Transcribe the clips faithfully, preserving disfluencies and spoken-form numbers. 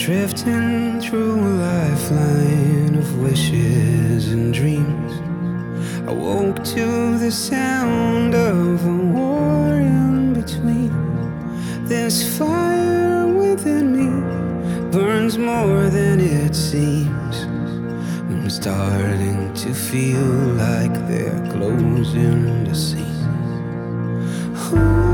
Drifting through a lifeline of wishes and dreams, I woke to the sound of a war in between. This fire within me burns more than it seems. I'm starting to feel like they're closing the scene. Ooh.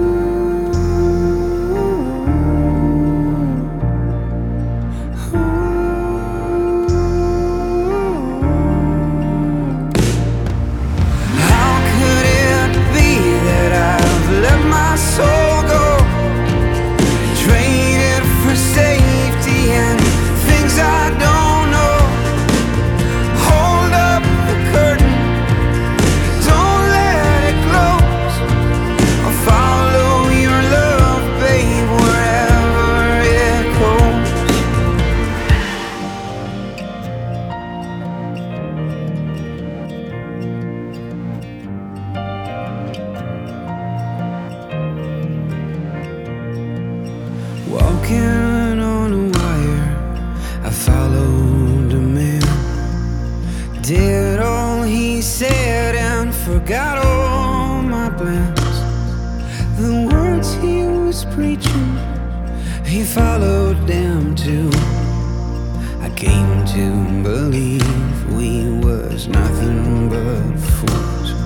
Walking on a wire, I followed a man. Did all he said and forgot all my plans. The words he was preaching, he followed them too. I came to believe we was nothing but fools.